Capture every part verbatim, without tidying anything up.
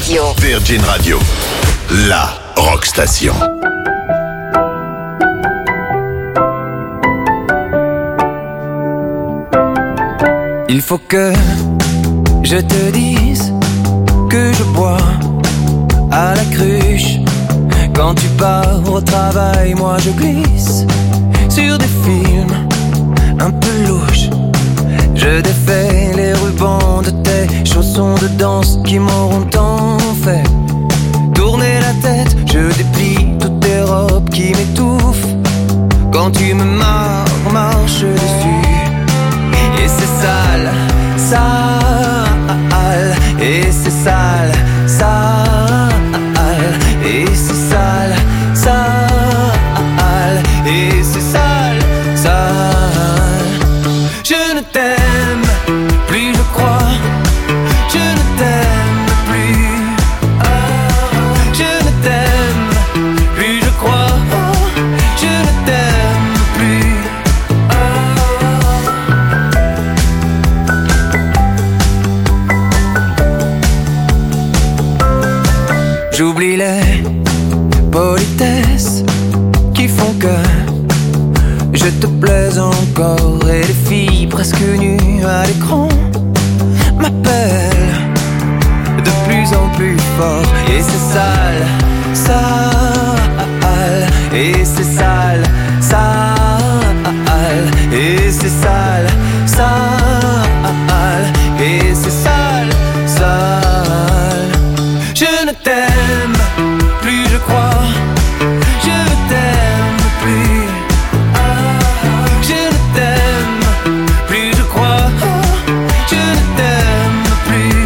Radio. Virgin Radio, la rock station. Il faut que je te dise que je bois à la cruche. Quand tu pars au travail, moi je glisse sur des films un peu louches. Je défais les rubans de tes chaussons de danse qui m'auront tant fait tourner la tête. Je déplie toutes tes robes qui m'étouffent quand tu me marres, marches dessus. Et c'est sale, sale, et c'est sale, sale, et c'est sale, sale, et c'est sale, sale. Je ne t'aime plus, je crois, je ne t'aime plus, je ne t'aime plus, je crois, je ne t'aime plus. J'oublie les politesses qui font que je te plais encore. Et les filles presque nues à l'écran m'appellent de plus en plus fort. Et c'est sale, sale, et c'est sale, sale, et c'est sale, sale, et c'est sale, sale. Je ne t'aime plus, je crois, je ne t'aime plus, je ne t'aime plus, je crois, je ne t'aime plus.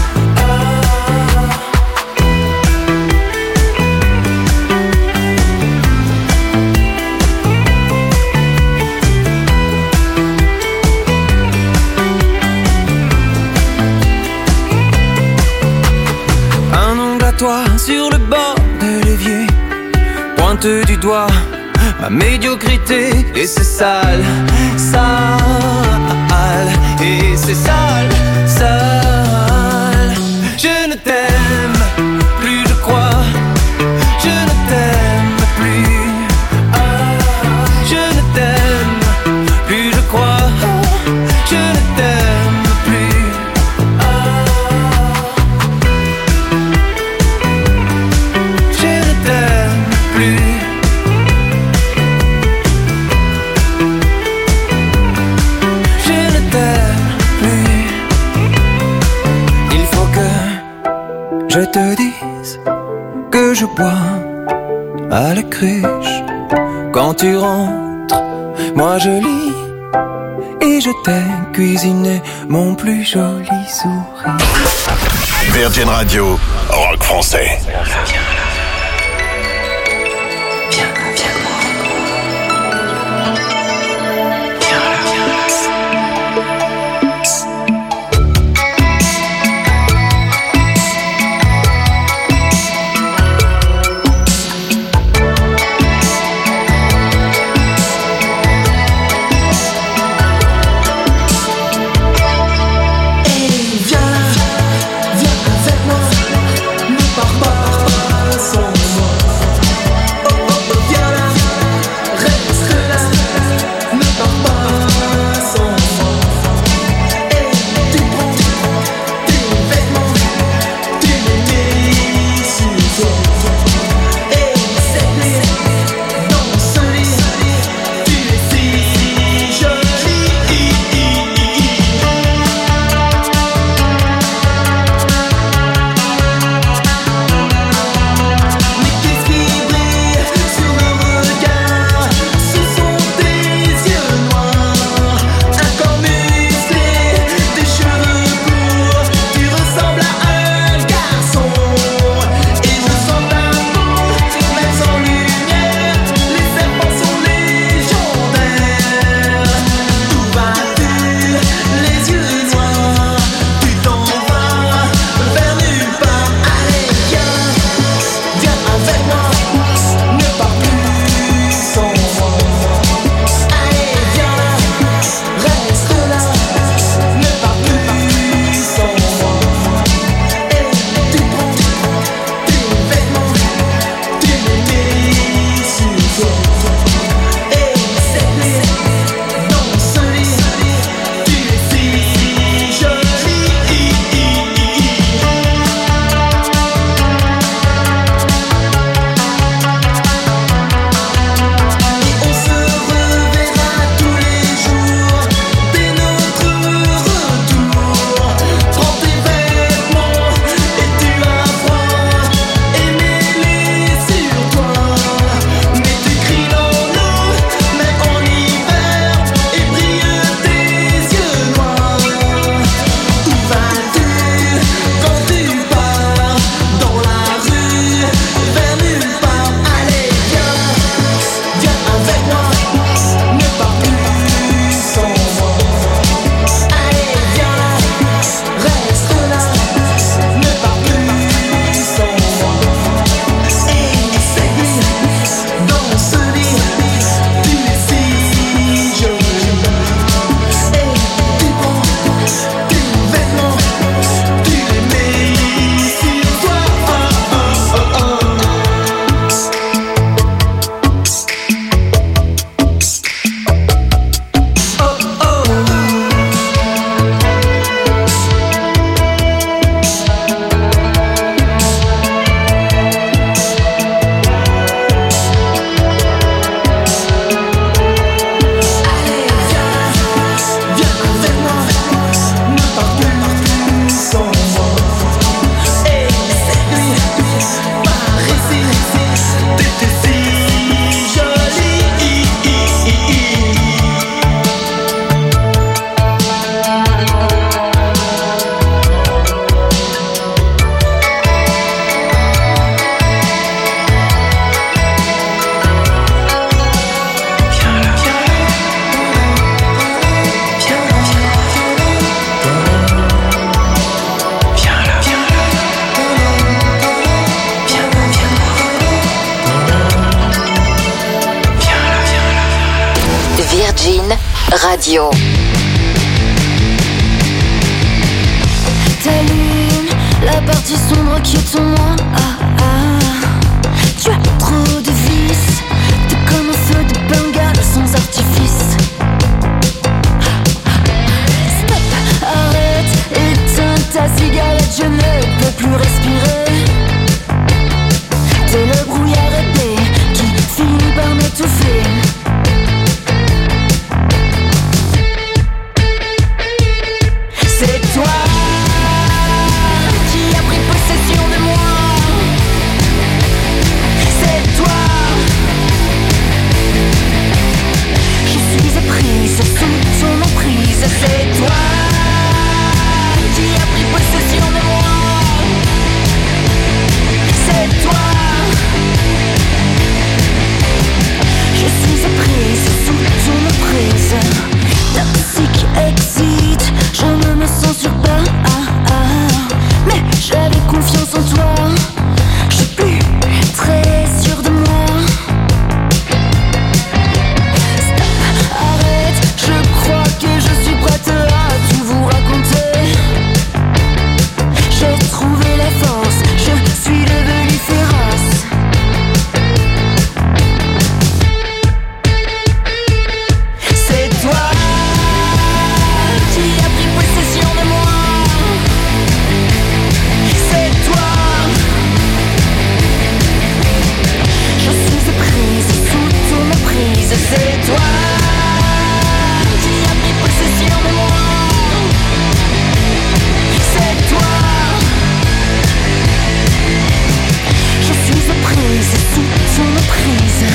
Un ongle à toi sur le bord de l'évier pointe du doigt ma médiocrité. Et c'est sale, sale, et c'est sale, sale. Je ne t'aime plus, je crois, je ne t'aime plus, je ne t'aime plus, je crois, je ne t'aime plus. Je ne t'aime plus. Je ne t'aime plus. Il faut que je te dise que je bois à la cruche. Quand tu rentres, moi je lis et je t'ai cuisiné mon plus joli sourire. Virgin Radio, rock français. Viens avec moi, ne pars pas. Virgin Radio. T'allumes la partie sombre qui est en moi. Ah, ah. Tu as trop de vices. T'es comme un feu de Bengale sans artifice. Stop, arrête, éteins ta cigarette, je ne peux plus respirer. T'es le brouillard épais qui finit par m'étouffer. C'est toi qui as pris possession de moi. C'est toi. Je suis éprise sous ton emprise. C'est toi qui as pris possession de moi. C'est toi. Je suis éprise sous ton emprise. Toxique exit, je ne me censure pas. Ah, ah. Mais j'avais confiance en toi. Je suis plus très sûre de moi. Stop, arrête, je crois que je suis prête à tout vous raconter. J'ai trouvé la force, je suis devenue féroce. C'est toi qui as pris possession de moi. C'est toi. Je suis éprise sous ton emprise. C'est toi qui as pris possession de moi. C'est toi. Je suis éprise sous ton emprise.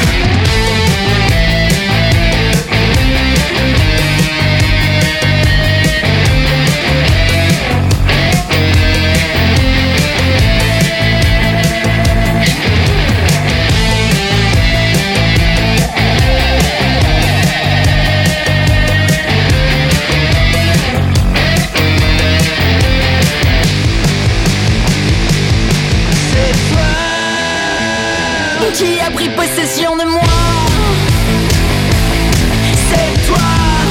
Qui a pris possession de moi. C'est toi.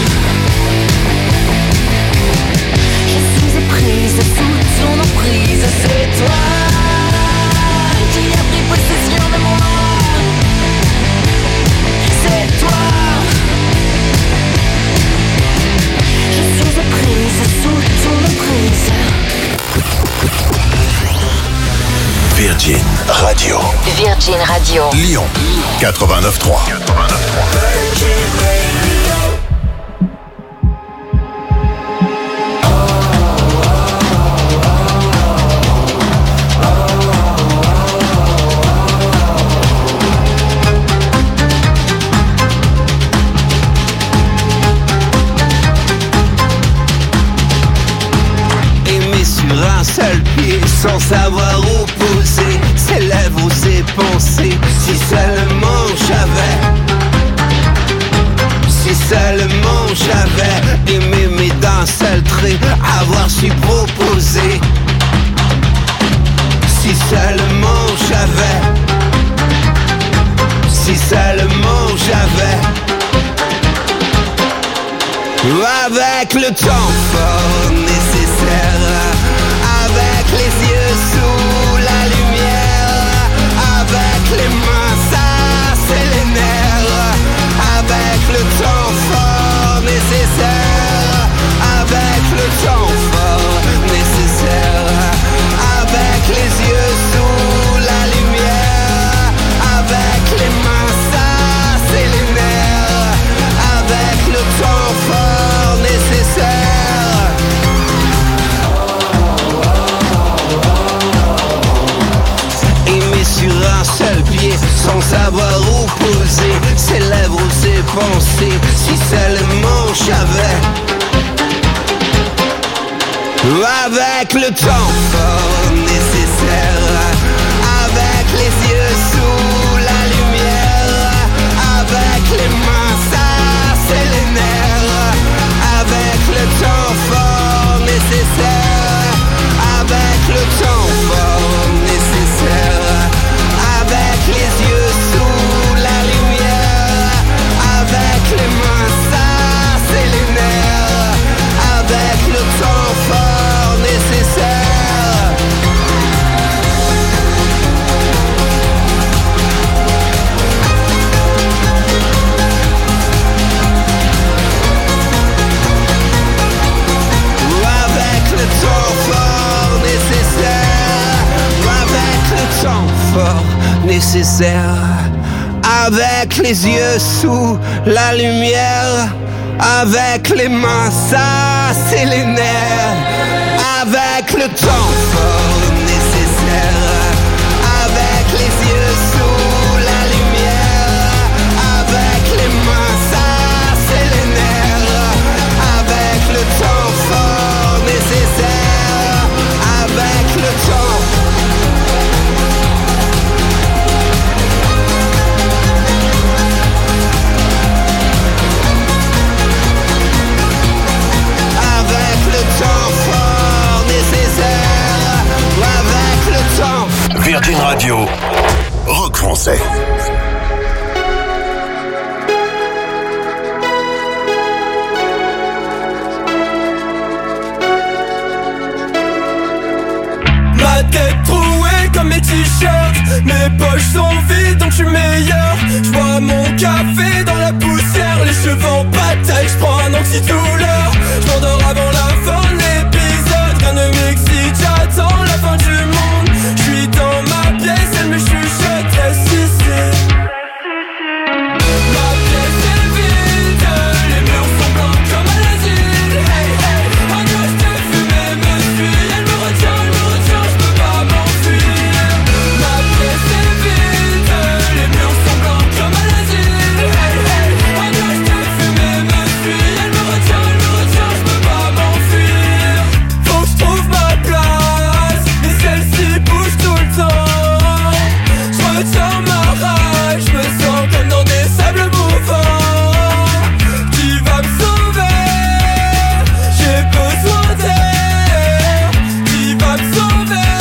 Je suis éprise sous ton emprise. C'est toi qui a pris possession de moi. C'est toi. Je suis éprise sous ton emprise. Virgin Radio. Virgin Radio. Lyon quatre-vingt-neuf trois. Aimer sur un seul pied sans savoir où poser ses lèvres ou ses pensées. Si seulement j'avais, si seulement j'avais aimé mais d'un seul trait, avoir su proposer. Si seulement j'avais, si seulement j'avais. Avec le temps fort nécessaire, avec les yeux sous la lumière, avec les mains, ça c'est les nerfs. Avec le temps fort nécessaire, avec le temps fort nécessaire, avec les yeux sous la lumière, avec les mains, ça c'est les nerfs. Avec le temps fort nécessaire. Aimer sur un seul pied sans savoir où poser ses lèvres ou ses pensées. Si seulement j'avais, avec le temps fort nécessaire, avec les yeux sous la lumière, avec les mains, ça c'est les nerfs. Avec le temps fort nécessaire, avec le temps fort nécessaire, avec les yeux sous la lumière, avec les mains, ça nécessaire. Avec les yeux sous la lumière, avec les mains, ça c'est les nerfs. Avec le temps fort nécessaire, avec les yeux sous la lumière, avec les mains, ça c'est les nerfs. Avec le temps fort nécessaire, avec le temps. Virgin Radio, rock français. Ma tête trouée comme mes t-shirts, mes poches sont vides donc je suis meilleur. J'bois mon café dans la poussière, les cheveux en pâte, j'prends un antidouleur. J'm'endors avant la fin de l'épisode, rien ne m'excite, j'attends la fin du monde. J'suis dans ma pièce, elle me chuchote, reste ici. Ma pièce est vide, les murs sont blancs comme à l'asile. Hey hey, un gosse de fumée me suit, elle me retient, elle me retient, j'peux pas m'enfuir. Ma pièce est vide, les murs sont blancs comme à l'asile. Hey hey, un gosse de fumée me suit, elle me retient, elle me retient, j'peux pas m'enfuir. Faut que j'trouve ma place, mais celle-ci bouge tout le temps. J'retiens ma rage, j'me sens comme dans des sables mouvants. Qui va me sauver? J'ai besoin d'air. Qui va me sauver?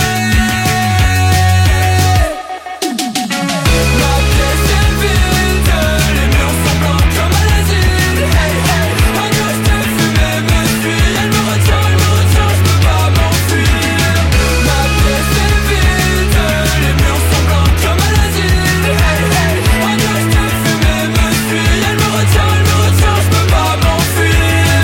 Ma pièce est vide, les murs sont blancs comme à l'asile. Hey hey, un gosse de fumée me suit, elle me retient, elle me retient, j'peux pas m'enfuir. Ma pièce est vide, les murs sont blancs comme à l'asile. Hey hey, un gosse de fumée me suit, elle me retient, elle me retient, j'peux pas m'enfuir.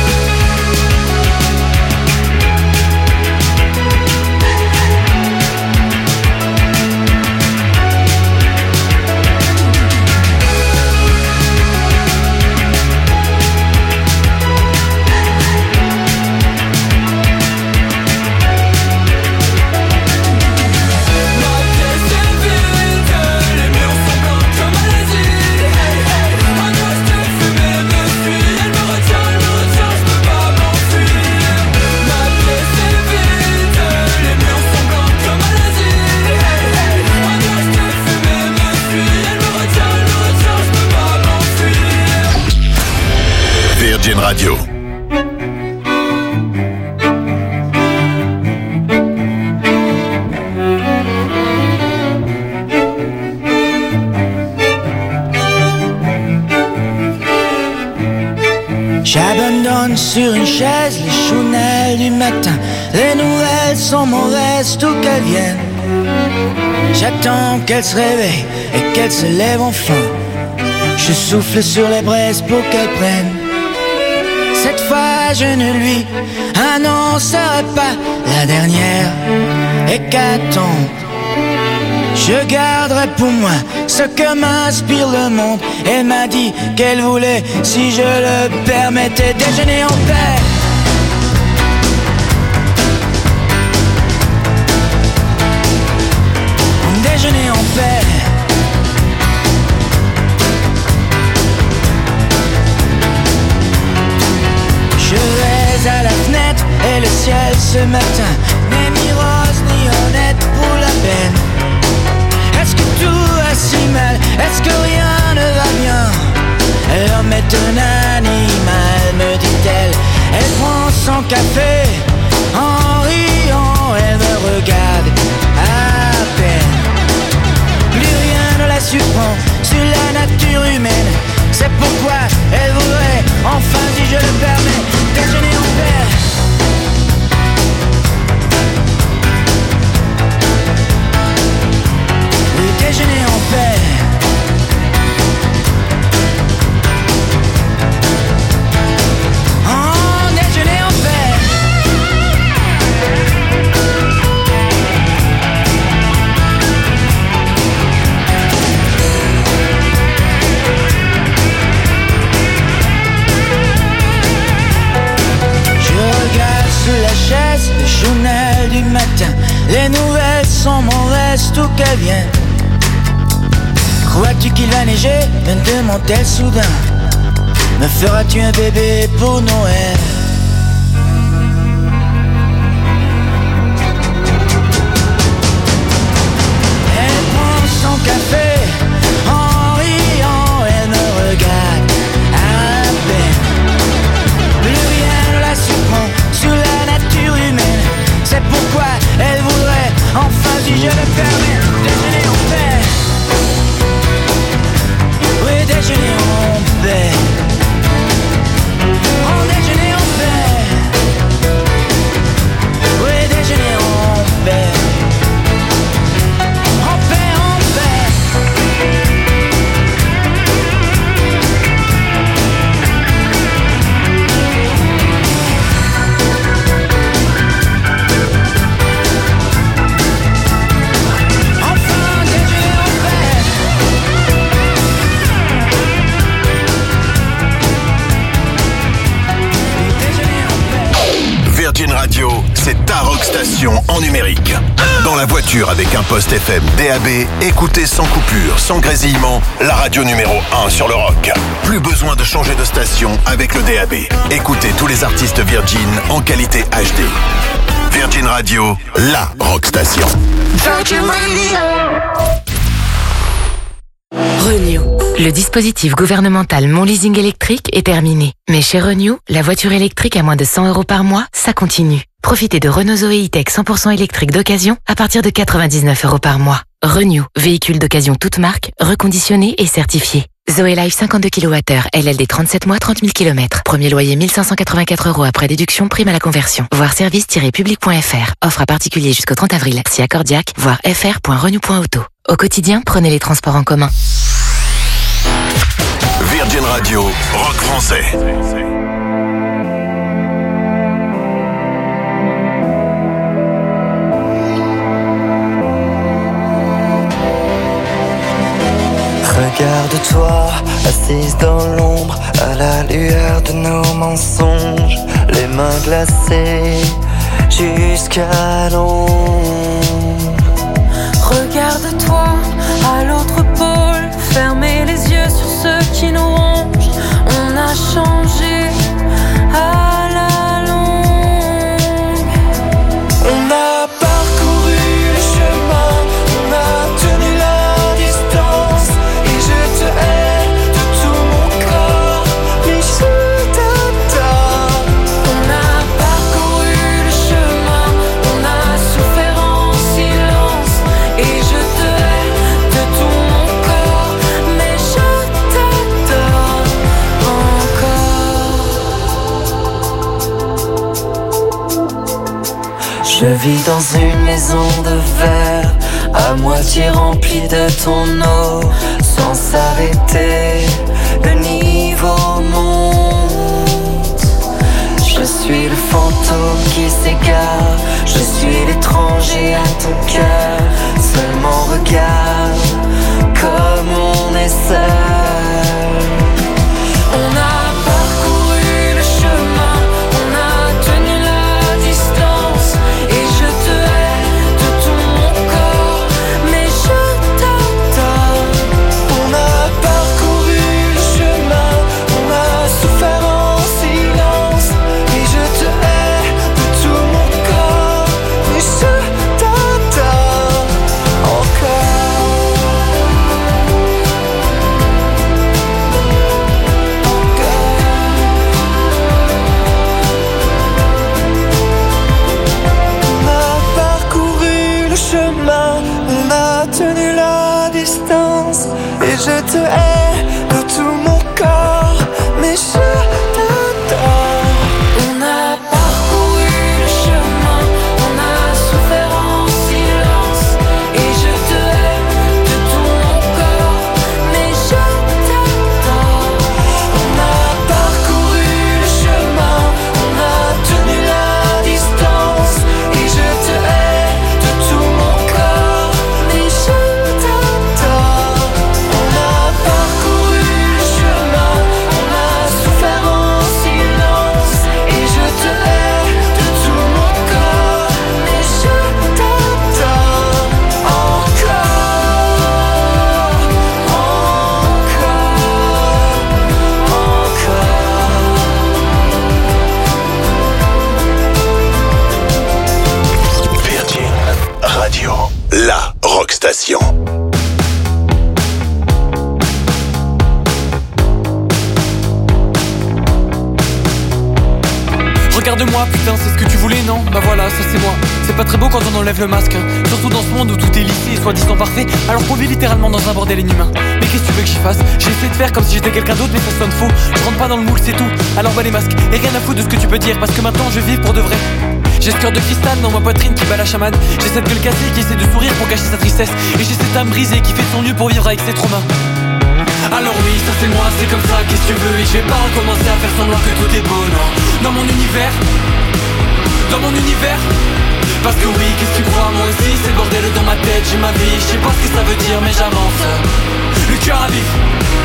Ma pièce est vide, les murs sont blancs comme à l'asile. Hey hey, un gosse de fumée me suit, elle me retient, elle me retient, j'peux pas m'enfuir. Ma pièce est vide, les murs sont blancs comme à l'asile. Hey hey, un gosse de fumée me suit, elle me retient, elle me retient, j'peux pas m'enfuir. Virgin Radio. J'abandonne sur une chaise les chounelles du matin. Les nouvelles sont mauvaises, tout qu'elles viennent. J'attends qu'elle se réveille et qu'elle se lève enfin. Je souffle sur les braises pour qu'elle prenne. Cette fois je ne lui annoncerai pas la dernière hécatombe. Je garderai pour moi ce que m'inspire le monde. Elle m'a dit qu'elle voulait, si je le permettais, déjeuner en paix. Déjeuner en paix. Je vais à la fenêtre et le ciel ce matin n'est ni rose ni honnête pour la peine. Est-ce que tout va si mal? Est-ce que rien ne va bien? L'homme est un animal, me dit-elle. Elle prend son café en riant, elle me regarde à peine. Plus rien ne la surprend sur la nature humaine. C'est pourquoi elle voudrait, enfin si je le permets, déjeuner en paix. Le déjeuner en paix. Sais-tu qu'il va neiger? Me demande-t-elle soudain. Me feras-tu un bébé pour Noël? Elle prend son café, en riant, elle me regarde à peine. Plus rien ne la surprend sur la nature humaine. C'est pourquoi elle voudrait, enfin si je le permets, déjeuner en paix. Oui, déjeuner en paix. En déjeuner en paix. Oui, déjeuner en paix. En paix, en paix. Enfin, déjeuner en paix. Virgin Radio, c'est ta rock station en numérique. Dans la voiture avec un poste F M D A B, écoutez sans coupure, sans grésillement, la radio numéro un sur le rock. Plus besoin de changer de station avec le D A B. Écoutez tous les artistes Virgin en qualité H D. Virgin Radio, la rock station. Virgin Radio. Renew. Le dispositif gouvernemental Mon Leasing électrique est terminé. Mais chez Renew, la voiture électrique à moins de cent euros par mois, ça continue. Profitez de Renault Zoé E-Tech cent pour cent électrique d'occasion à partir de quatre-vingt-dix-neuf euros par mois. Renew, véhicule d'occasion toute marque, reconditionné et certifié. Zoé Life cinquante-deux kilowattheures, L L D trente-sept mois, trente mille kilomètres. Premier loyer mille cinq cent quatre-vingt-quatre euros après déduction, prime à la conversion. Voir service tiret public point f r. Offre à particulier jusqu'au trente avril. Si accordiaque, voir f r point renew point auto. Au quotidien, prenez les transports en commun. Virgin Radio, rock français. Regarde-toi, assise dans l'ombre, à la lueur de nos mensonges, les mains glacées jusqu'à l'ombre. Regarde-toi, à l'autre pôle, fermez les yeux sur ceux qui nous rongent. On a changé à la longue. On a parcouru le chemin, on a tenu la distance, et je te hais de tout mon corps, mais je t'adore. On a parcouru le chemin, on a souffert en silence, et je te hais de tout mon corps, mais je t'adore encore. Je vis dans une maison de verre, à moitié remplie de ton eau, sans s'arrêter, le niveau monte. Je suis le fantôme qui s'égare, je suis l'étranger à ton cœur. Seulement regarde comme on est seul. On a parcouru le chemin, on a tenu la distance, et je te hais de tout mon corps, mais je t'adore. On a parcouru le chemin, on a souffert en silence, et je te hais de tout mon corps, mais je t'adore encore. Station. Regarde-moi, putain, c'est ce que tu voulais, non? Bah voilà, ça c'est moi. C'est pas très beau quand on enlève le masque, hein. Surtout dans ce monde où tout est lissé et soi-disant parfait, alors qu'on vit littéralement dans un bordel inhumain. Mais qu'est-ce que tu veux que j'y fasse? J'ai essayé de faire comme si j'étais quelqu'un d'autre, mais ça sonne faux. Je rentre pas dans le moule, c'est tout. Alors bah les masques, et rien à foutre de ce que tu peux dire, parce que maintenant je vis pour de vrai. J'ai ce cœur de cristal dans ma poitrine qui bat la chamade. J'ai cette gueule cassée qui essaie de sourire pour cacher sa tristesse. Et j'ai cette âme brisée qui fait son mieux pour vivre avec ses traumas. Alors oui, ça c'est moi, c'est comme ça, qu'est-ce que tu veux? Et je vais pas recommencer à faire semblant que tout est beau, non. Dans mon univers, dans mon univers. Parce que oui, qu'est-ce que tu crois? Moi aussi, c'est le bordel dans ma tête, j'ai ma vie. Je sais pas ce que ça veut dire, mais j'avance. Le cœur à vif.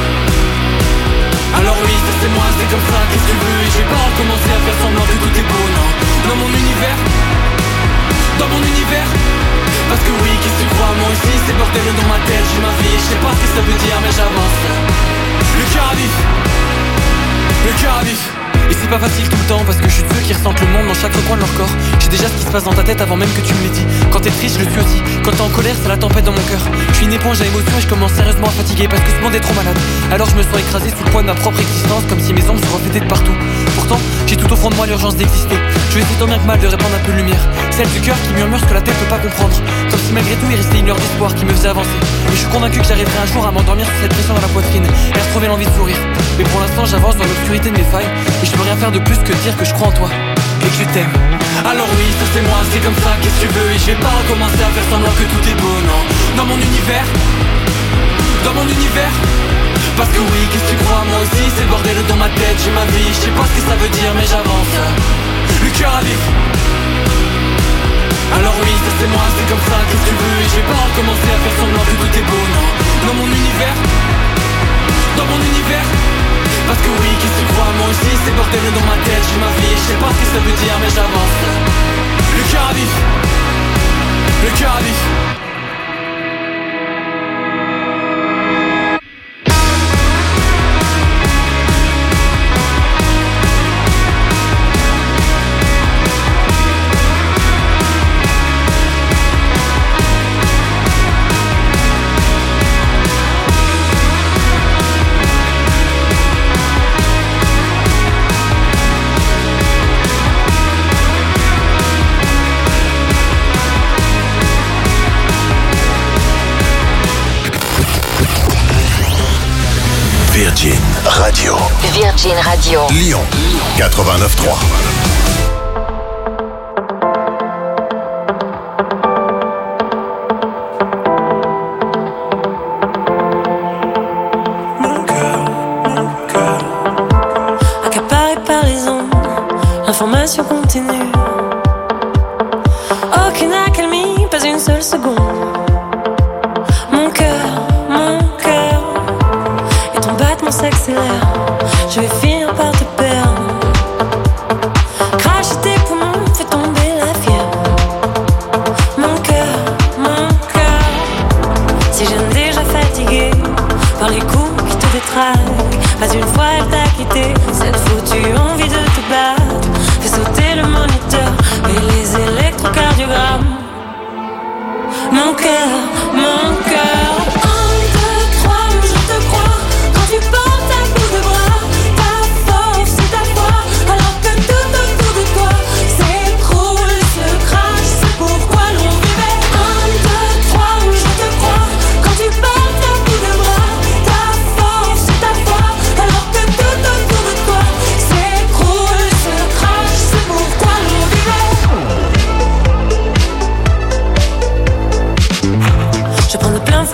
Alors oui, ça c'est moi, c'est comme ça, qu'est-ce que tu veux? Et je vais pas recommencer à faire semblant que tout est beau, non. Dans mon univers, dans mon univers. Parce que oui, qu'est-ce que tu crois? Moi aussi, c'est le bordel dans ma tête, j'ai ma vie. Je sais pas ce que ça veut dire, mais j'avance. Le cœur à vif. Le cœur à vif. Et c'est pas facile tout le temps parce que je suis de ceux qui ressentent le monde dans chaque recoin de leur corps. J'ai déjà ce qui se passe dans ta tête avant même que tu me l'aies dit. Quand t'es triste, je le suis aussi. Quand t'es en colère, c'est la tempête dans mon cœur. Je suis une éponge à émotions et je commence sérieusement à fatiguer parce que ce monde est trop malade. Alors je me sens écrasé sous le poids de ma propre existence, comme si mes ombres se reflétaient de partout. Pourtant, j'ai tout au fond de moi l'urgence d'exister. Je vais essayer tant bien que mal de répandre un peu de lumière, celle du cœur qui murmure ce que la tête peut pas comprendre. Comme si malgré tout il restait une lueur d'espoir qui me faisait avancer. Et je suis convaincu que j'arriverai un jour à m'endormir sur cette pression dans la poitrine et à retrouver l'envie de sourire. Mais pour l'instant j'avance dans l'obscurité de mes failles et je peux rien faire de plus que dire que je crois en toi et que je t'aime. Alors oui, ça c'est moi, c'est comme ça, qu'est-ce que tu veux? Et je vais pas recommencer à faire semblant que tout est beau, non. Dans mon univers, dans mon univers. Parce que oui, qu'est-ce que tu crois? Moi aussi, c'est le bordel dans ma tête, j'ai ma vie. Je sais pas ce que ça veut dire, mais j'avance. Le cœur à vif. Alors oui, ça c'est moi, c'est comme ça, qu'est-ce que tu veux? Et je vais pas recommencer à faire semblant que tout est beau, non. Dans mon univers, dans mon univers. Parce que oui, qu'est-ce que tu crois? Moi aussi, c'est bordel dans ma tête, j'ai ma vie. Je sais pas ce que ça veut dire, mais j'avance. Le cœur à vif. Le cœur à vif. Virgin Radio. Virgin Radio. Lyon quatre-vingt-neuf trois. Mon cœur, mon cœur, accaparé par les ondes, l'information continue. Aucune accalmie, pas une seule seconde. Mon cœur, mon cœur, et ton battement s'accélère. Je vais finir par te perdre. Cracher tes poumons, fait tomber la fièvre. Mon cœur, mon cœur, si j'aime déjà fatigué par les coups qui te détraquent. Pas une fois elle t'a quitté, cette foutue envie de te battre fait sauter le moniteur et les électrocardiogrammes. Mon cœur, mon cœur. Un, deux, trois, je te crois. Quand tu portes à bout de bras ta force et ta foi, alors que tout autour de toi s'écroule, se crache, c'est pourquoi l'on vivait. Un, deux, trois, je te crois. Quand tu portes à bout de bras ta force et ta foi, alors que tout autour de toi s'écroule, se crache, c'est pourquoi l'on vivait. Je prends de plein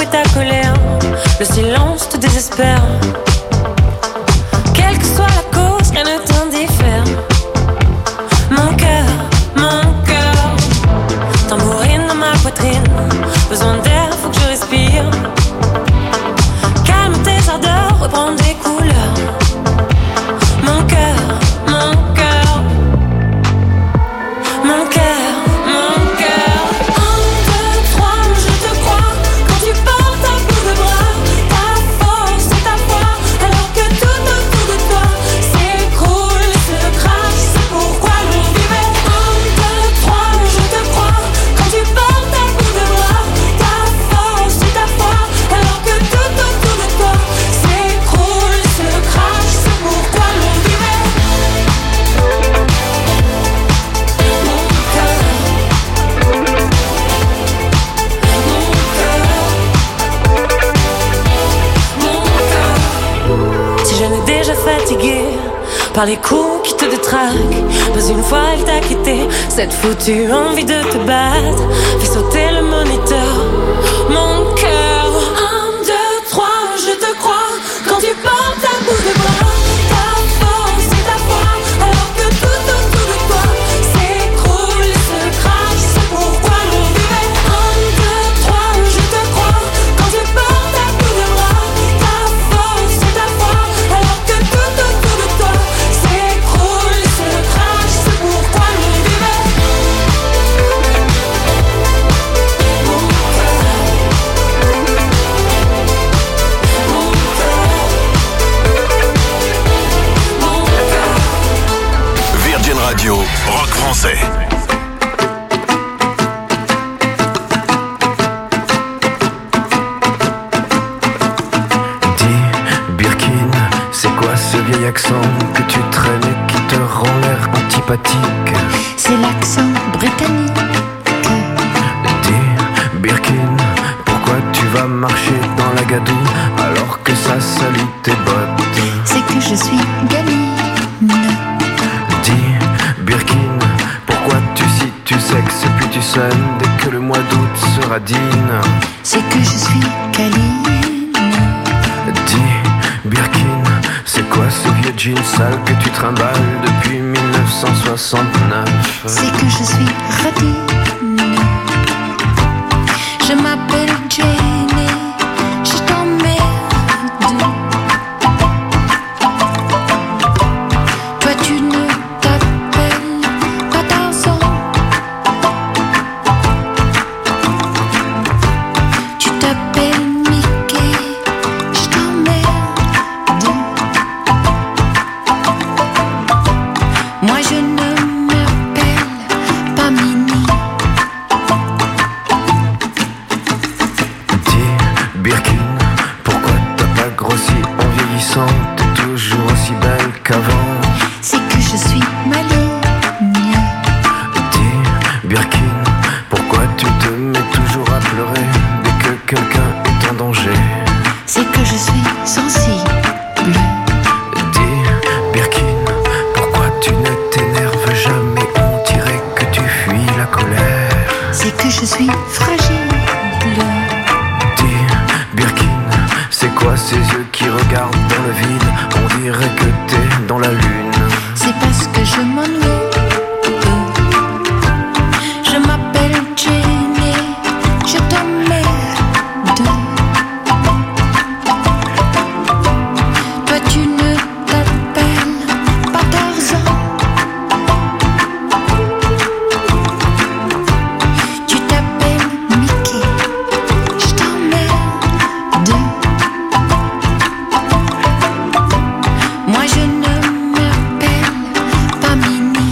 déjà fatigué par les coups qui te détraquent. Pas une fois elle t'a quitté. Cette foutue envie de te battre fait sauter le moniteur. Mon cœur, un, deux, trois, je te crois. Quand tu portes à bout de bras ta force et ta foi, alors que tout autour de toi s'écroule et se crache. C'est pourquoi l'on vivait. Un, deux, trois, je te crois. Quand tu portes à bout de bras ta force et ta foi, alors que tout autour de toi s'écroule et se crache. C'est pourquoi l'on vivait. Virgin Radio, rock français. Dis, Birkin, c'est quoi ce vieil accent que tu traînes et qui te rend l'air antipathique? C'est l'accent britannique. Dis, Birkin, pourquoi tu vas marcher dans la gadoue alors que ça salit tes bottes? C'est que je suis gamine. Dis, Birkin, pourquoi tu cites tu sexes et puis tu sonnes dès que le mois d'août sera digne? C'est que je suis câline. Dis, Birkin, c'est quoi ce vieux jean sale que tu trimbales depuis mille neuf cent soixante-neuf? C'est que je suis radine. Je m'appelle Jenny. Je t'emmerde. Toi tu ne t'appelles pas Tarzan. Tu t'appelles Mickey. Je t'emmerde. Moi je ne m'appelle pas Minnie. Dis, Birkin, pourquoi t'as pas grossi en vieillissant? T'es toujours aussi belle qu'avant. C'est que je suis maligne. Dis, Birkin, pourquoi tu te mets toujours à pleurer dès que quelqu'un est en danger? C'est que je suis sensible. Dis, Birkin, pourquoi tu ne t'énerves jamais? On dirait que tu fuis la colère. C'est que je suis fragile. Dis, Birkin, c'est quoi ces yeux qui regardent dans le vide? On dirait que t'es dans la lune. C'est parce que je m'ennuie. Je m'appelle Jenny. Je t'emmerde. Toi tu ne t'appelles pas Tarzan. Tu t'appelles Mickey. Je t'emmerde. Moi je ne m'appelle pas Minnie.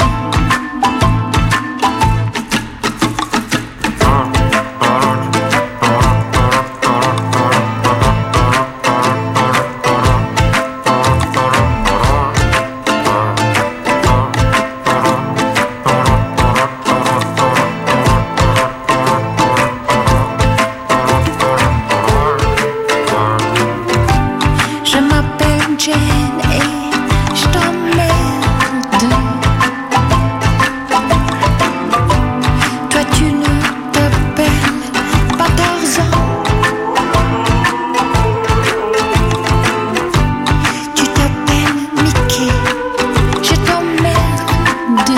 Je m'appelle Jane et je t'emmerde. Toi tu ne t'appelles pas Tarzan. Tu t'appelles Mickey. Je t'emmerde.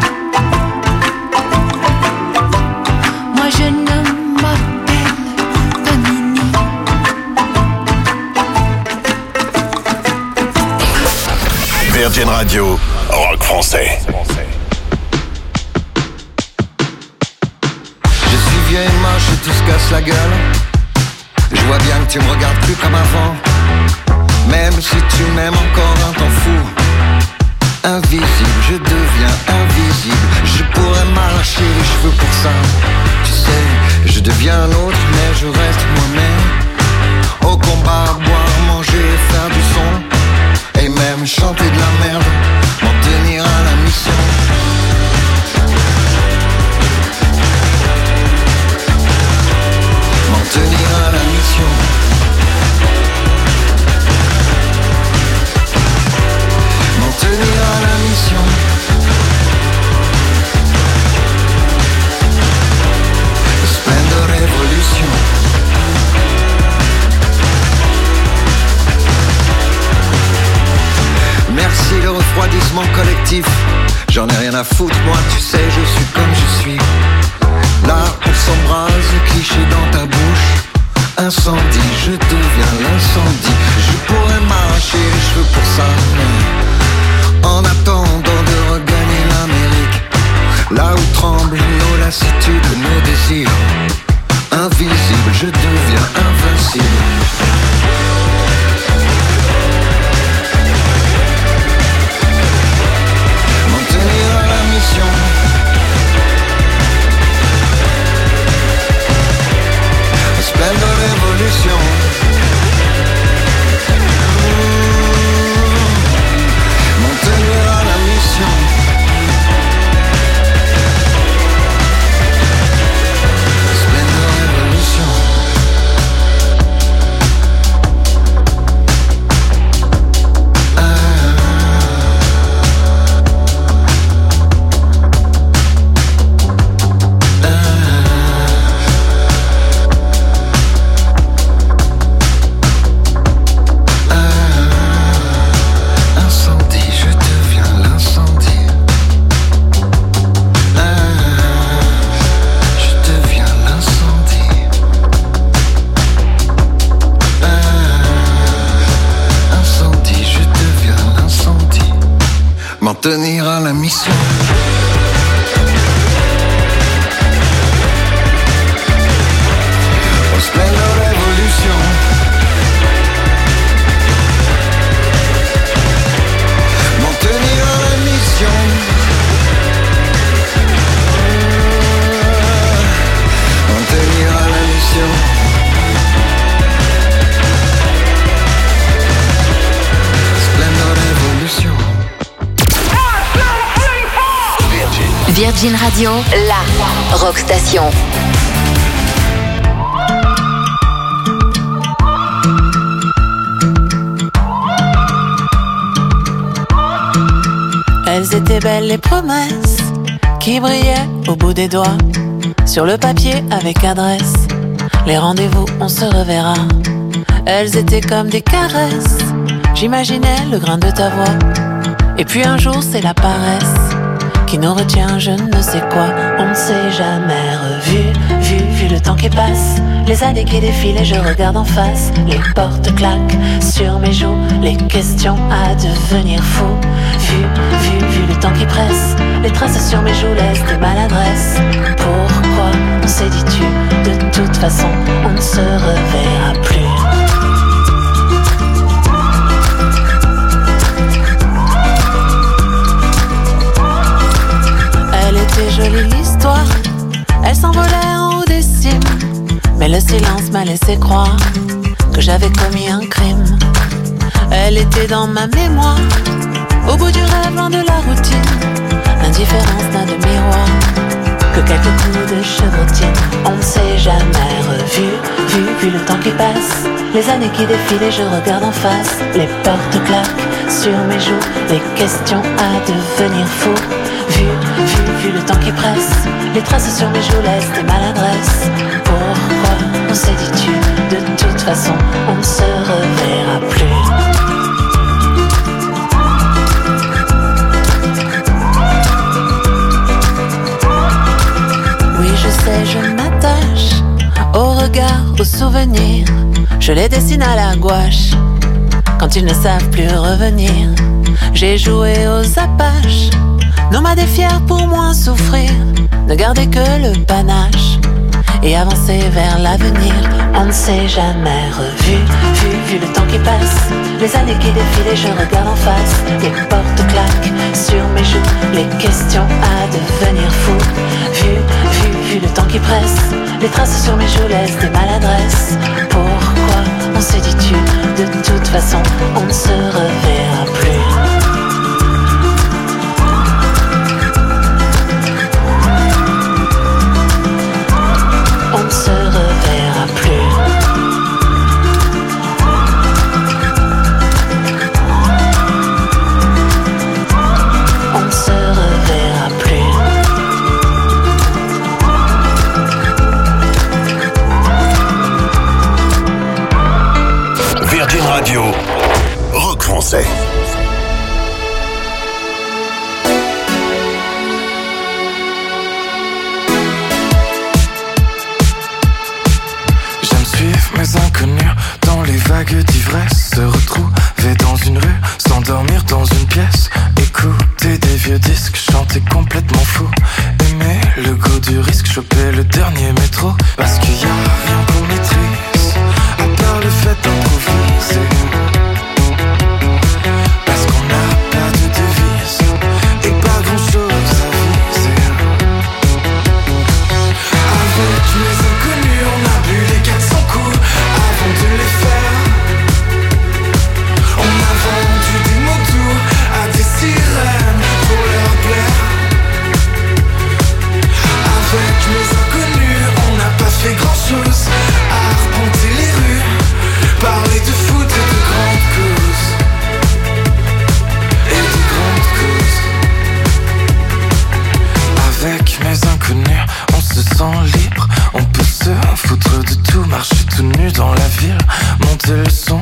Moi je ne m'appelle pas Minnie. Virgin Radio, rock français. Je suis vieux et moche et tout se casse la gueule. Je vois bien que tu me regardes plus comme avant. Même si tu m'aimes encore un temps fou. Invisible, je deviens invisible. Je pourrais m'arracher les cheveux pour ça. Tu sais, je deviens un autre mais je reste moi-même. Au combat, boire, manger, faire du son. Et même chanter de la merde, m'en tenir à la mission. M'en tenir à la mission. objectif. J'en ai rien à foutre, moi tu sais, je suis comme je suis. Là on s'embrase, cliché dans ta bouche. Incendie, je deviens l'incendie. Je pourrais m'arracher les cheveux pour ça, mais en attendant de regagner l'Amérique, là où tremblent nos lassitudes, nos désirs. Invisible, je deviens invincible. M'en tenir à la mission. Splendor révolution. M'en tenir à la mission. Splendor révolution. Tenir à la mission. On se plaint de révolution. M'en tenir à la mission. M'en tenir à la mission. Splendor révolution. Virgin Radio, la rock station. Elles étaient belles les promesses qui brillaient au bout des doigts. Sur le papier avec adresse, les rendez-vous on se reverra. Elles étaient comme des caresses, j'imaginais le grain de ta voix. Et puis un jour c'est la paresse qui nous retient, je ne sais quoi. On ne s'est jamais revu, vu, vu le temps qui passe. Les années qui défilent et je regarde en face. Les portes claquent sur mes joues, les questions à devenir fou. Vu, vu, vu le temps qui presse. Les traces sur mes joues laissent des maladresses. Pourquoi on s'est dit tu? De toute façon, on ne se reverra plus. Elle était jolie l'histoire, elle s'envolait en haut des cimes. Mais le silence m'a laissé croire que j'avais commis un crime. Elle était dans ma mémoire, au bout du rêve, loin de la routine. L'indifférence n'a de miroir que quelques coups de chevrotine. On ne s'est jamais revu, vu, vu le temps qui passe. Les années qui défilent et je regarde en face. Les portes claquent sur mes joues, les questions à devenir fou. Vu, vu, vu le temps qui presse. Les traces sur mes joues laissent des maladresses. Pourquoi on s'est dit tu? De toute façon, on ne se reverra plus. Oui, je sais, je m'attache au regard, aux souvenirs. Je les dessine à la gouache quand ils ne savent plus revenir. J'ai joué aux apaches, nomade et fier pour moins souffrir. Ne garder que le panache et avancer vers l'avenir. On ne s'est jamais revu, vu, vu le temps qui passe. Les années qui défilent et je regarde en face. Les portes claquent sur mes joues, les questions à devenir fou. Vu, vu, vu le temps qui presse. Les traces sur mes joues laissent des maladresses. Pourquoi on s'est dit tu? De toute façon, on ne se reverra plus. On ne se reverra plus. On ne se reverra plus. Virgin Radio, rock français. vague d'ivresse, se retrouver dans une rue, s'endormir dans une pièce, écouter des vieux disques, chanter complètement fou, aimer le goût du risque, choper le dernier métro, parce qu'il y a rien qu'on maîtrise, à part le fait d'improviser, parce qu'on n'a pas de devise, et pas grand chose à viser. Avec mes inconnus, on a bu les quatre cents coups avant de les faire. On a vendu des mots doux à des sirènes pour leur plaire. Avec mes inconnus, on n'a pas fait grand chose à arpenter les rues, parler de foot et de grandes causes. Et de grandes causes. Avec mes inconnus, on se sent libre, on peut se foutre de tout, marcher tout nu dans la ville, monter le son,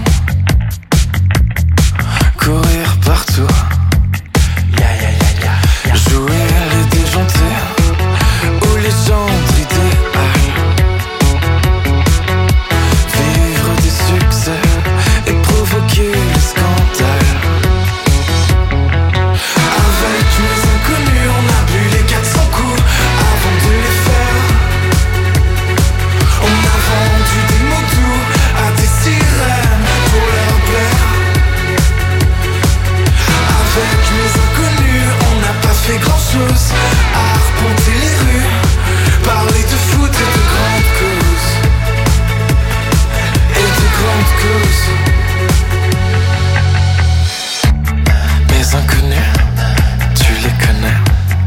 courir partout, jouer les déjantés ou les gens idéales, vivre des succès et provoquer les scandales. Avec mes inconnus, on a bu les quatre cents coups avant de les faire. On a vendu des mots doux à des sirènes pour leur plaire. Avec mes inconnus, on n'a pas fait grand chose à arpenter les rues, parler de foot et de grandes causes. Et de grandes causes. Mes inconnus, tu les connais.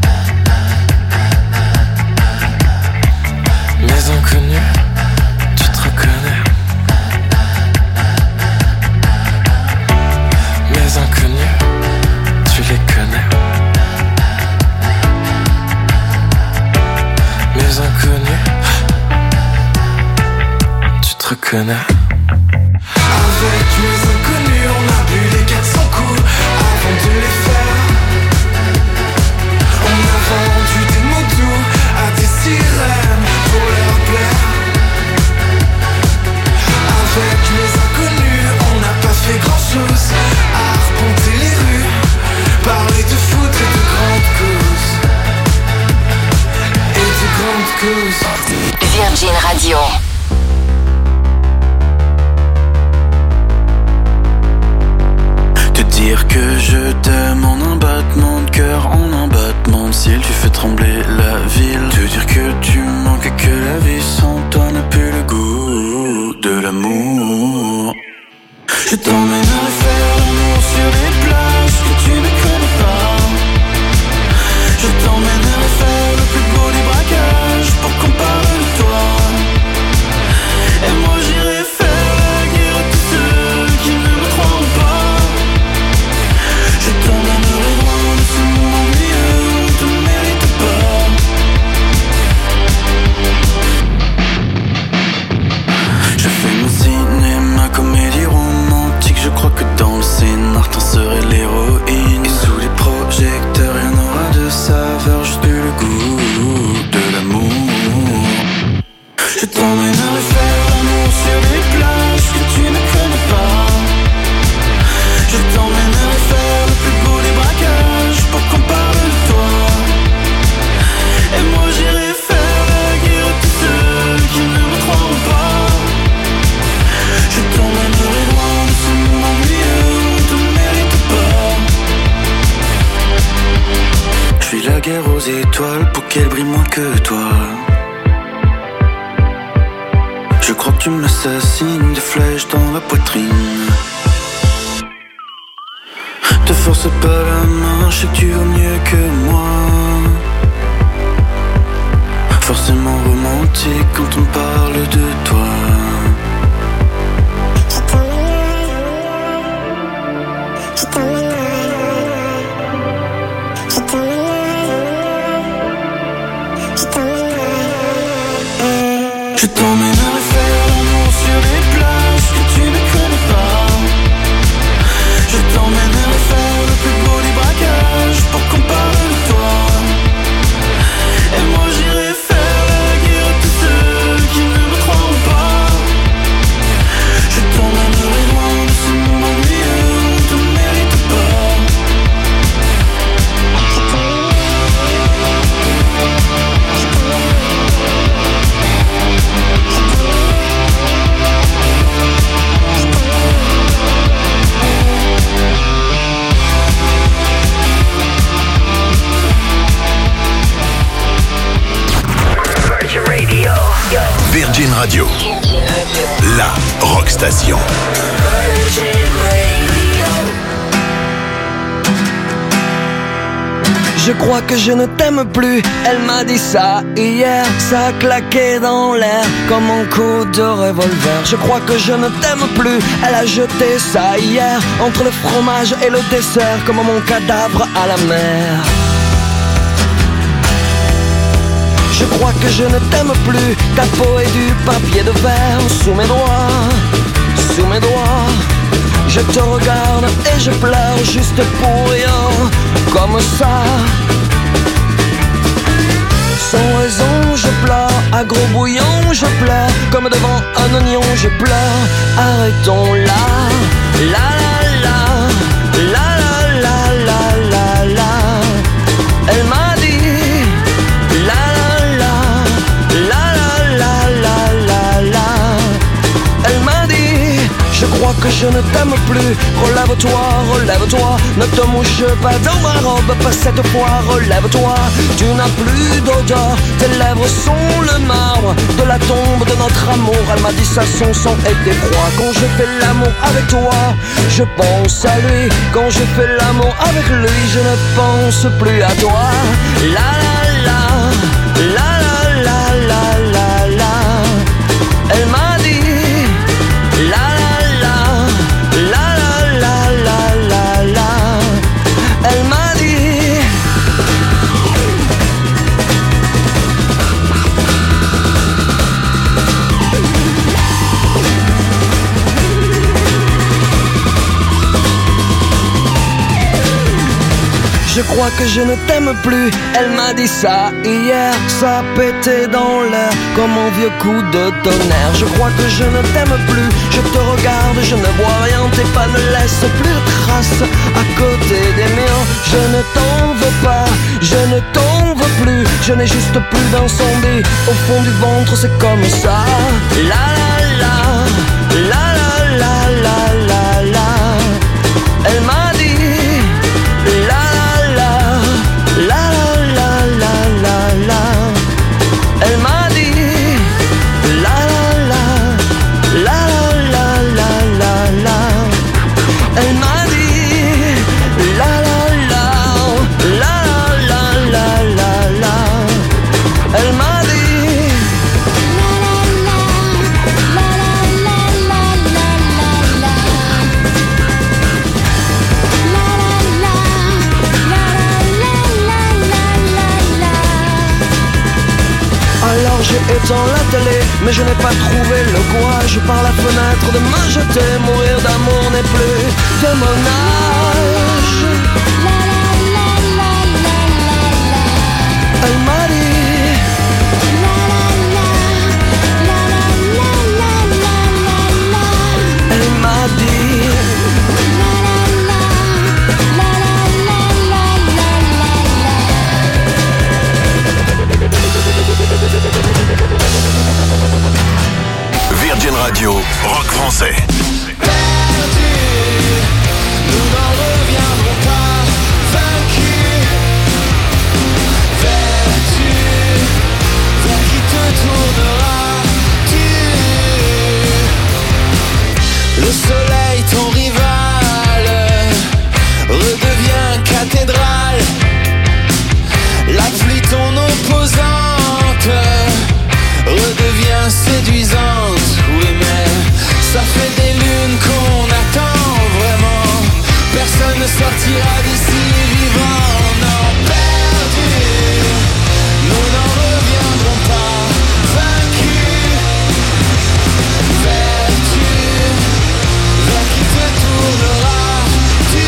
Mes inconnus, tu te reconnais. Mes inconnus, tu les connais. Mes inconnus, tu te reconnais. Avec mes inconnus, on a bu les quatre cents coups avant de les faire. On a vendu des mots doux à des sirènes pour leur plaire. Avec mes inconnus, on n'a pas fait grand chose à arpenter les rues, parler de foot et de grandes causes. Et de grandes causes. Virgin Radio. Te dire que je t'aime en un battement de cœur, en un battement de ciel, tu fais trembler la ville. Te dire que tu manques et que la vie sans toi n'a plus le goût de l'amour. Je t'emmènerai faire l'amour sur les plages que tu ne connais pas. Je t'emmènerai faire le plus beau des braquages pour qu'on parle de toi. Et moi j'irai faire la guerre à tous ceux qui ne me croient pas. Je t'emmènerai loin de ce monde ennuyeux où tu ne mérites pas. Je fais mon cinéma, comédie romantique. Je crois que dans le scénar t'en serais l'héroïne. Et sous les projecteurs y'en aura de saveur, juste le goût de l'amour. Je t'emmènerai faire l'amour sur les plages que tu ne connais pas. Je t'emmènerai faire le plus beau des braquages pour qu'on parle de toi. Et moi j'irai faire la guerre à tous ceux qui ne me croient pas. Je t'emmènerai loin de ce monde ennuyeux où tu ne mérites pas. Je fais la guerre aux étoiles pour qu'elles brillent moins que toi. Je crois que tu m'assassines de flèches dans la poitrine. Te force pas la main, je sais que tu vaux mieux que moi. Forcément romantique quand on parle de toi. Je t'emmènerai faire l'amour sur les plages que tu ne connais pas. Je t'emmènerai faire le plus beau des braquages pour qu'on parle de toi. Et moi j'irai faire la guerre à tous ceux qui ne me croient pas. Je t'emmènerai Radio. La Rock Station. Je crois que je ne t'aime plus, elle m'a dit ça hier, ça a claqué dans l'air comme un coup de revolver. Je crois que je ne t'aime plus, elle a jeté ça hier, entre le fromage et le dessert, comme mon cadavre à la mer. Je crois que je ne t'aime plus, ta peau est du papier de verre sous mes doigts, sous mes doigts. Je te regarde et je pleure juste pour rien, comme ça. Sans raison je pleure, à gros bouillon je pleure, comme devant un oignon je pleure. Arrêtons là, la la la, la la la la la la. Elle m'a dit, la la la, la la la la la la. Elle m'a dit, je crois que je ne t'aime plus. Relève-toi, relève-toi, ne te mouche pas dans ma robe, pas cette fois, relève-toi. Tu n'as plus d'odeur, tes lèvres sont le marbre de la tombe de notre amour. Elle m'a dit ça, son sang était froid. Quand je fais l'amour avec toi, je pense à lui. Quand je fais l'amour avec lui, je ne pense plus à toi. La la la, la la la la la la. Elle m'a dit, la la la, la la la la la la. Elle m'a dit. Je crois que je ne t'aime plus, elle m'a dit ça hier, ça a pété dans l'air comme un vieux coup de tonnerre. Je crois que je ne t'aime plus, je te regarde, je ne vois rien, tes pas ne laissent plus de traces à côté des miens. Je ne t'en veux pas, je ne t'en veux plus, je n'ai juste plus d'incendie au fond du ventre, c'est comme ça. La la la, la la la la la la. Elle m'a dit, la la la la la la la. Elle m'a dit, la la la la la la la. Elle m'a dit, la la la la la la la la. Elle m'a dit, la la la la la la la la la. Alors j'ai éteint la télé, mais je n'ai pas trouvé le courage par la fenêtre de me jeter. Mourir d'amour n'est plus de mon âge. Elle m'a dit, elle m'a dit, Virgin Radio, rock français. Nous n'en reviendrons pas vaincus. Vers-tu, vers qui te tourneras-tu? Le soleil, ton rival, redevient cathédrale. La pluie, ton opposante, redevient séduisante. Oui, mais ça fait des lunes qu'on attend vraiment. Personne ne sortira d'ici vivant. Non, perdu, nous n'en reviendrons pas vaincus. Vers-tu, vers qui te tourneras-tu?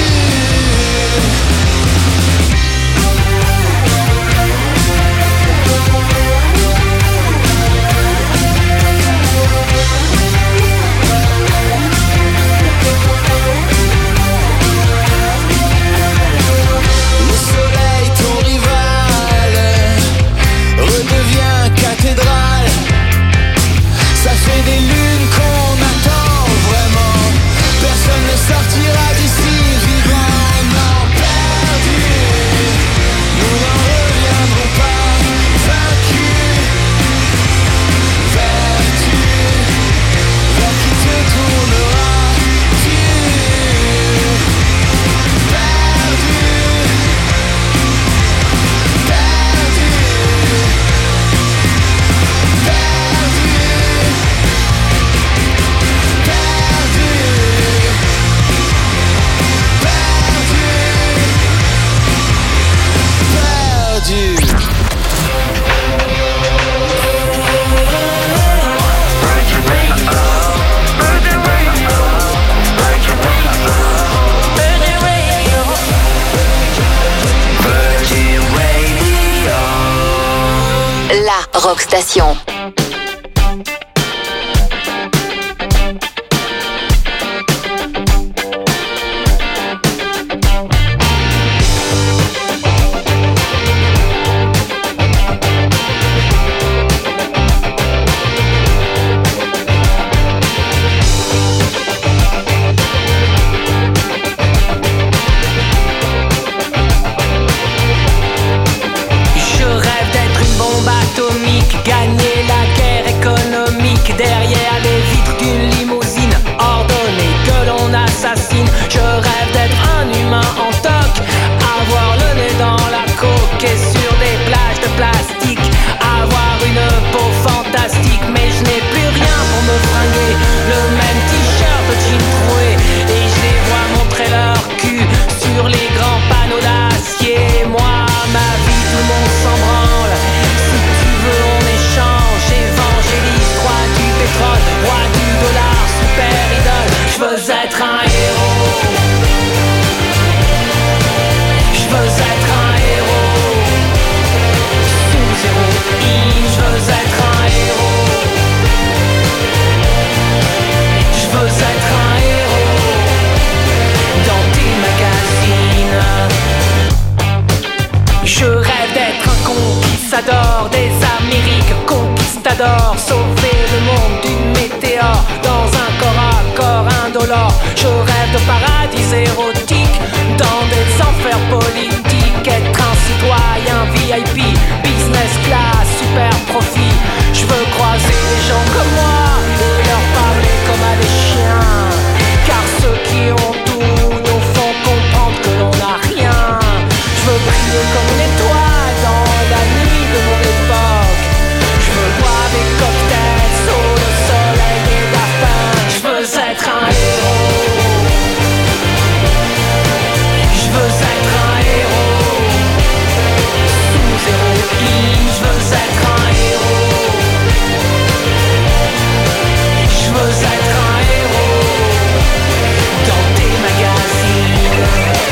Le la Rock Station. Gagner la guerre économique derrière les vitres d'une limousine ordonnée que l'on assassine. Je rêve d'être un humain en toc, avoir le nez dans la coque et sur des plages de plastique, avoir une peau fantastique. Mais je n'ai plus rien pour me fringuer, le même t-shirt de jean troué, et je les vois montrer leur cul sur les grands panneaux d'acier. Moi, ma vie, tout le monde s'en branle. Si tu veux, on échange, évangéliste, roi du pétrole, roi du dollar, super idole. Je veux être un héros. Je veux être un héros. Sous héroïne, je veux être un héros. Je veux être un héros dans tes magazines. Je rêve d'être un conquistador des Amériques, conquistador, sauver le monde d'une météore dans un corps à corps indolore. Je rêve de paradis érotiques dans des enfers politiques, être un citoyen V I P, business class, super profit. Je veux croiser des gens comme moi et leur parler comme à des chiens, car ceux qui ont tout nous font comprendre que l'on n'a rien. Je veux briller comme une étoile dans la nuit de mon époque. Je veux boire des cocktails sous le soleil des dauphins. Je veux être un héros. Je veux être un héros. Sous héroïne, je veux être un héros. Je veux être un héros dans tes magazines.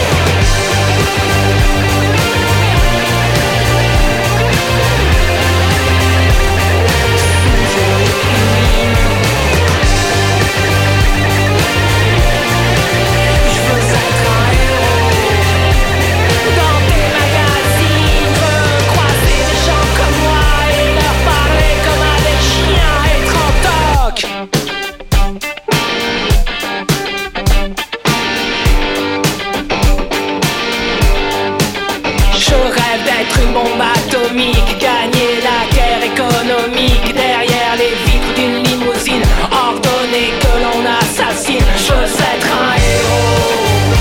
Je rêve d'être une bombe atomique, gagner la guerre économique derrière les vitres d'une limousine ordonnée que l'on assassine. Je veux être un héros.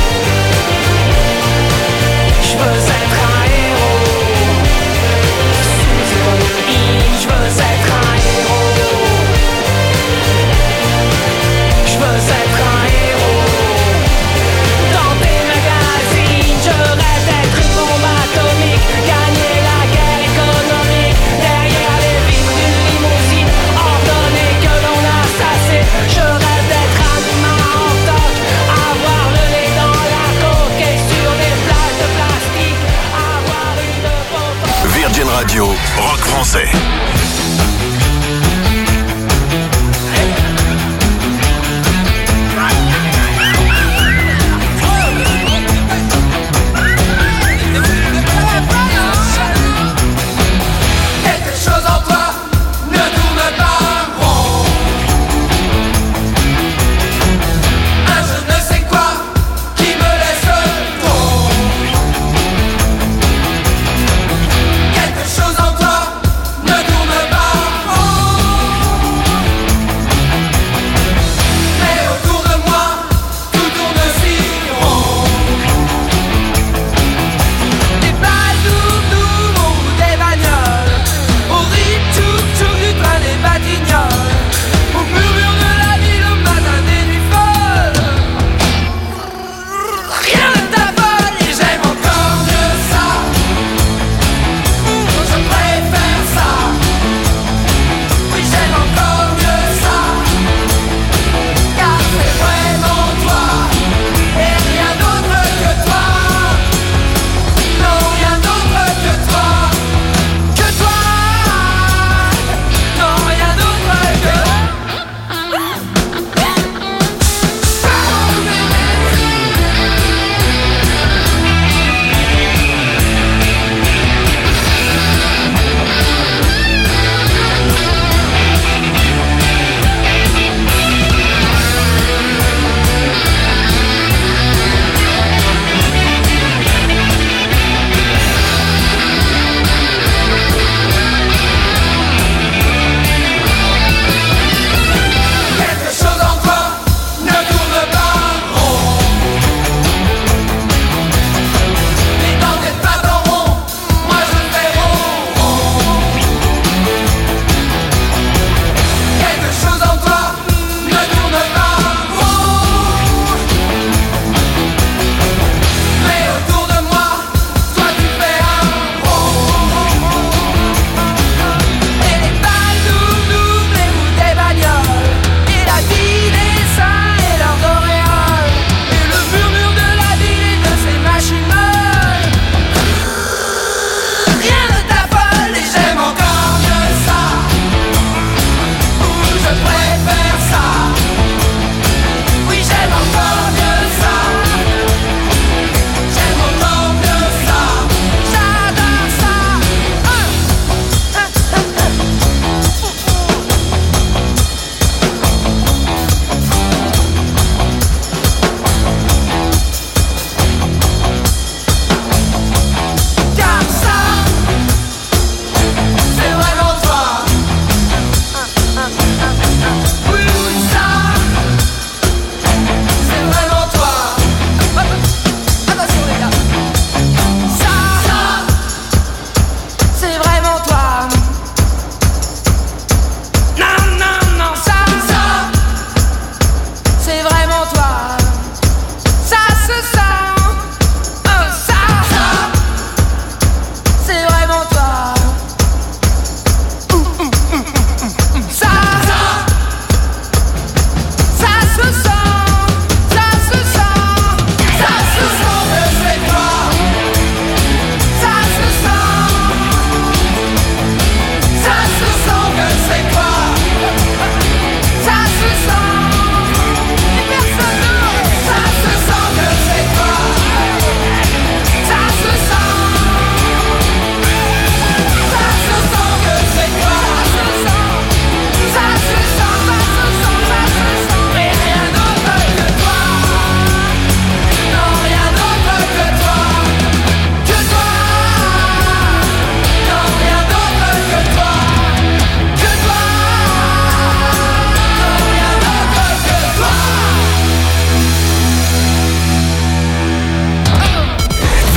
Je veux être un héros. Sous héroïne, je veux être un héros. Je veux être un héros dans des magazines. Je rêve d'être une bombe atomique, gagner la guerre économique derrière les vitres d'une limousine ordonnée que l'on assassine. Je rêve d'être un humain en toc, avoir le nez dans la coque et sur des plages de plastique, avoir une peau. Virgin Radio, rock français. Quelque chose en toi ne tourne pas rond. Un je ne sais quoi qui me laisse tomber. Quelque chose en toi ne tourne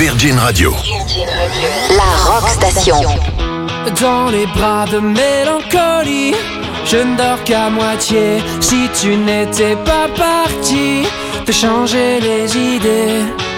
Virgin Radio. La Rock Station. Dans les bras de mélancolie, je ne dors qu'à moitié. Si tu n'étais pas parti, de changer les idées.